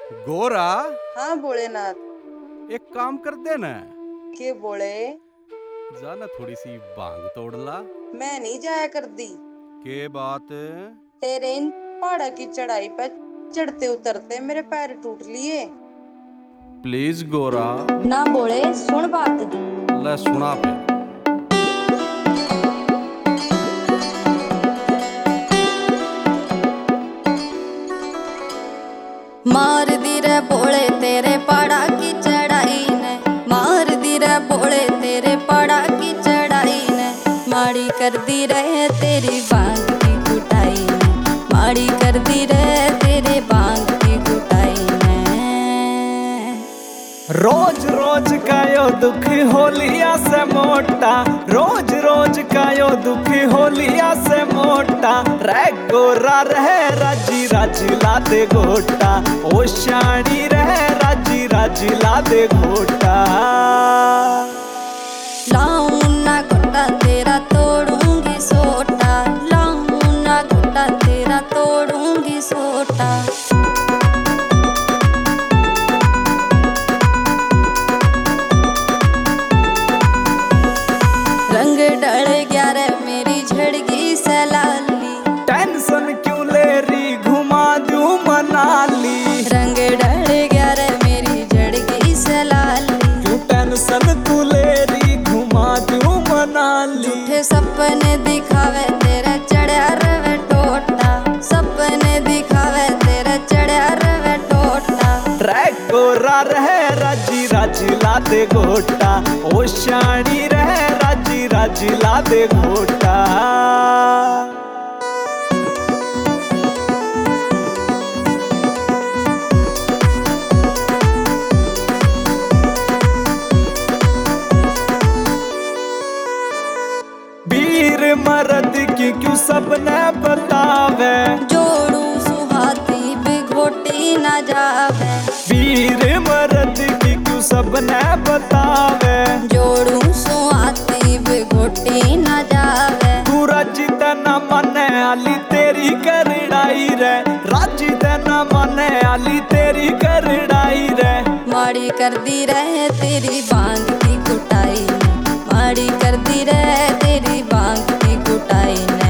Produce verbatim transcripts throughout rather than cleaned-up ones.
गोरा, हाँ भोलेनाथ। एक काम कर दे ना। के बोले? जाना थोड़ी सी भांग तोड़ ला। मैं नहीं जाया कर दी। के बात? तेरे इन पहाड़ की चढ़ाई पर चढ़ते उतरते मेरे पैर टूट लिए। प्लीज गोरा। ना बोले, सुन बात। ले सुना पे। मार दी रे बोले तेरे पहाड़ा की चढ़ाई ने, मार दी रे बोले तेरे पहाड़ा की चढ़ाई ने, माड़ी कर दी रे तेरी बांग की कुटाई ने, माड़ी कर दी रे तेरे बांग की कुटाई ने। रोज रोज का यो दुख होलिया से मोटा, रोज रोज का यो दुख होलिया से मोटा, रे गोरा रहे राजी राजी ला दे घोटा, ओ शानी रहे राजी राजी ला दे घोटा। लाऊं ना घोटा तेरा तोड़ूंगी सोटा, लाऊं ना घोटा तेरा तोड़ूंगी सोटा। रंग डल गया रे मेरी झड़गी सलाली, टेंशन क्यों ले रही घुमा दूं मनाली, रंग डल गया रे मेरी झड़गी सलाली, क्यों टेंशन तू ले रही घुमा दूं मनाली। झूठे सपने दिखावे तेरा चढ़ा रवे टोटा, सपने दिखावे तेरा चढ़ा रवे टोटा। रे गोरा रहे राजी राजी ला दे घोटा, ओ शानी रहे राजी राजी ला दे घोटा। वीर मर्द की क्यों सबने बतावे, जोड़ू सुहाती बिघोटी ना जावे, वीर मर्द की क्यों सबने बतावे, जोड़ू सुहाती बिघोटी ना जावे। तू राजी तना मने आली तेरी करड़ाई रे, राजी तना मने आली तेरी करड़ाई रे। माड़ी कर दी रहे तेरी बांग की कुटाई ने, माड़ी कर दी रहे तेरी बांग की कुटाई ने।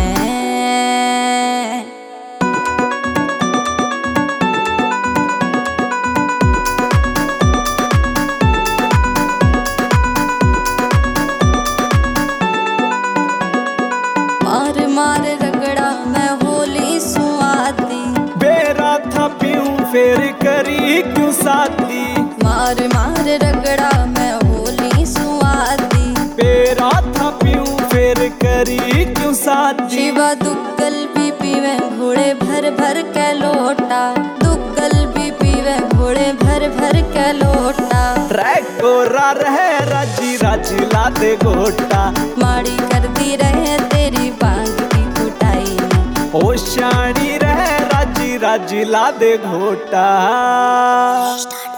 मार मार रगड़ा मैं होली सुआती, बेरा था पीऊं फेर करी क्यों साथी, मार मार रगड़ा मैं होली सुआती, बेरा था पीऊं फेर करी क्यों साथी। शिवा दुग्गल भी पीवे घोड़े भर भर के लोटा, दुग्गल भी पीवे घोड़े भर भर के लोटा। रे गोरा रहे राजी राजी ला दे घोटा, माड़ी कर दी रहे तेरी बांग की कुटाई ने, ओ शानी रहे राजी राजी ला दे घोटा।